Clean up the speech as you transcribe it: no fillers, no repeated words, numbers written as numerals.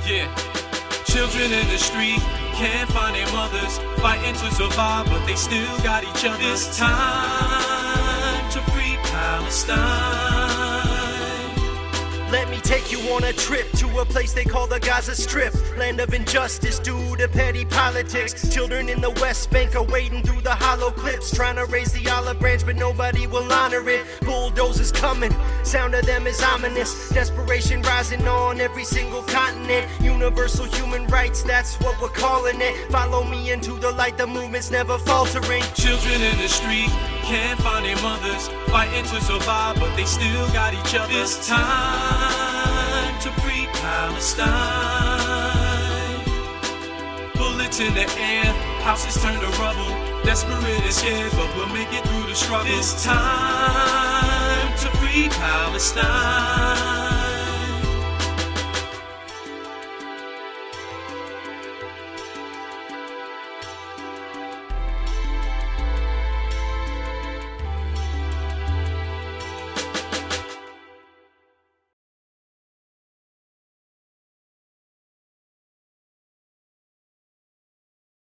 Yeah. Children in the street can't find their mothers, fighting to survive, but they still got each other. It's time to free Palestine. Let me take you on a trip to a place they call the Gaza Strip, land of injustice due to petty politics. Children in the West Bank are wading through the hollow clips, trying to raise the olive branch, but nobody will honor it. Bulldozers coming, sound of them is ominous. Desperation rising on every single continent. Universal human rights, that's what we're calling it. Follow me into the light, the movement's never faltering. Children in the street can't find their mothers, fighting to survive, but they still got each other. It's time to free Palestine. Bullets in the air, houses turned to rubble. Desperate and scared, but we'll make it through the struggle. It's time to free Palestine.